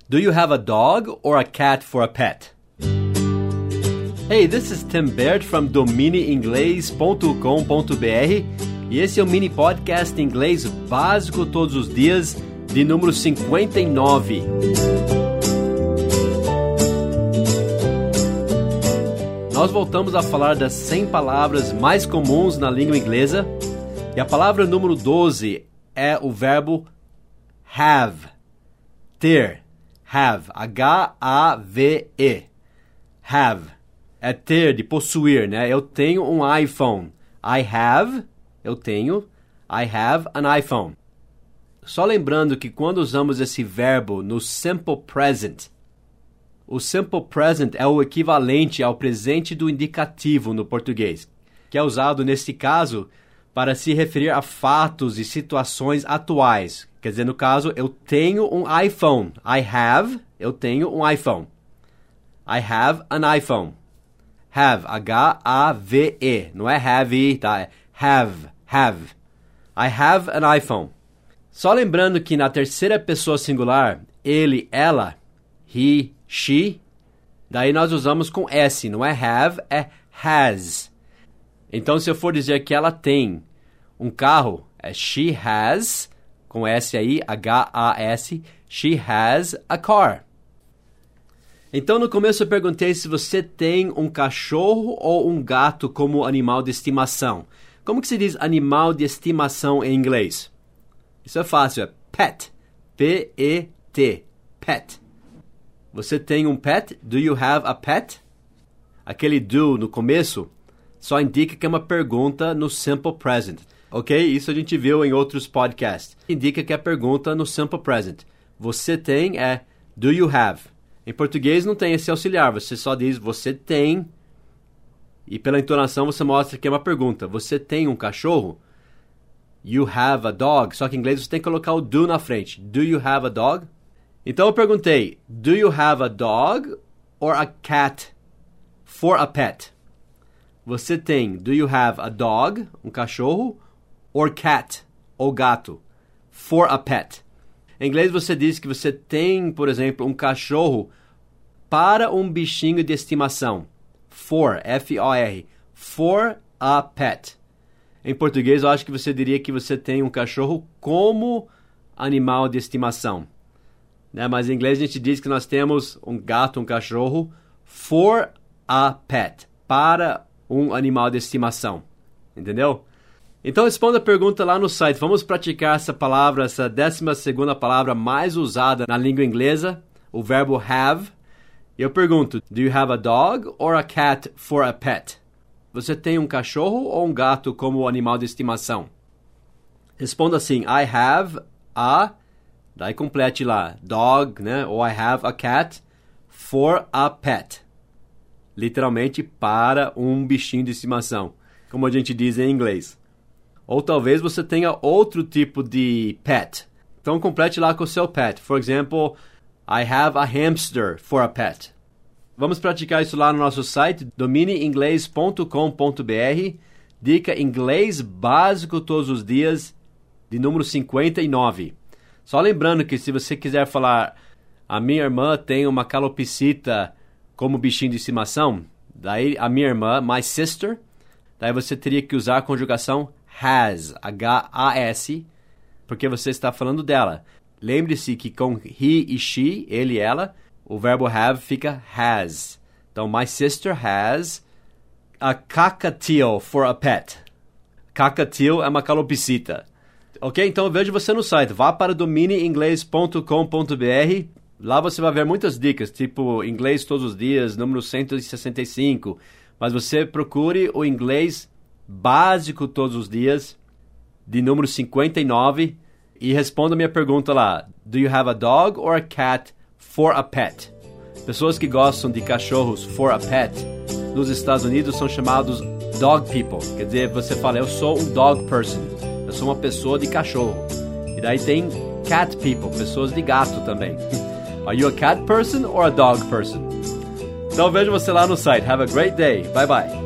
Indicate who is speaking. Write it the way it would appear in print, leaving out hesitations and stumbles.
Speaker 1: Do you have a dog or a cat for a pet? Hey, this is Tim Baird from domineinglês.com.br e esse é o mini podcast inglês básico todos os dias de número 59. Nós voltamos a falar das 100 palavras mais comuns na língua inglesa e a palavra número 12 é o verbo have, ter, have, H-A-V-E, have, é ter, de possuir, né? Eu tenho um iPhone, I have, eu tenho, I have an iPhone. Só lembrando que quando usamos esse verbo no simple present, o simple present é o equivalente ao presente do indicativo no português, que é usado nesse caso para se referir a fatos e situações atuais. Quer dizer, no caso, eu tenho um iPhone. I have, eu tenho um iPhone. I have an iPhone. Have, H-A-V-E. Não é have, tá? É have. I have an iPhone. Só lembrando que na terceira pessoa singular, ele, ela, he, she, daí nós usamos com S. Não é have, é has. Então, se eu for dizer que ela tem um carro, é she has, com S aí, H-A-S, she has a car. Então, no começo eu perguntei se você tem um cachorro ou um gato como animal de estimação. Como que se diz animal de estimação em inglês? Isso é fácil, é pet, P-E-T, pet. Você tem um pet? Do you have a pet? Aquele do no começo só indica que é uma pergunta no simple present. Ok? Isso a gente viu em outros podcasts. Indica que é pergunta no simple present. Você tem é do you have. Em português não tem esse auxiliar. Você só diz você tem. E pela entonação você mostra que é uma pergunta. Você tem um cachorro? You have a dog. Só que em inglês você tem que colocar o do na frente. Do you have a dog? Então eu perguntei, do you have a dog or a cat for a pet? Você tem, do you have a dog, um cachorro, or cat, ou gato, for a pet? Em inglês você diz que você tem, por exemplo, um cachorro para um bichinho de estimação. For, F-O-R, for a pet. Em português eu acho que você diria que você tem um cachorro como animal de estimação. Mas em inglês a gente diz que nós temos um gato, um cachorro, for a pet, para um animal de estimação. Entendeu? Então responda a pergunta lá no site. Vamos praticar essa palavra, essa 12ª palavra mais usada na língua inglesa, o verbo have. Eu pergunto, do you have a dog or a cat for a pet? Você tem um cachorro ou um gato como animal de estimação? Responda assim, I have a... Daí complete lá, dog, né? Ou I have a cat for a pet. Literalmente, para um bichinho de estimação, como a gente diz em inglês. Ou talvez você tenha outro tipo de pet. Então, complete lá com o seu pet. For example, I have a hamster for a pet. Vamos praticar isso lá no nosso site, domineinglês.com.br. Dica inglês básico todos os dias, de número 59. Só lembrando que se você quiser falar a minha irmã tem uma calopsita como bichinho de estimação, daí a minha irmã, my sister, daí você teria que usar a conjugação has, H-A-S, porque você está falando dela. Lembre-se que com he e she, ele e ela, o verbo have fica has. Então, my sister has a cockatiel for a pet. Cockatiel é uma calopsita. Ok? Então eu vejo você no site. Vá para domineinglês.com.br. Lá você vai ver muitas dicas, tipo inglês todos os dias, número 165. Mas você procure o inglês básico todos os dias, de número 59, e responda a minha pergunta lá. Do you have a dog or a cat for a pet? Pessoas que gostam de cachorros for a pet, nos Estados Unidos são chamados dog people. Quer dizer, você fala, eu sou um dog person. Eu sou uma pessoa de cachorro. E daí tem cat people, pessoas de gato também. Are you a cat person or a dog person? Então vejo você lá no site. Have a great day. Bye bye.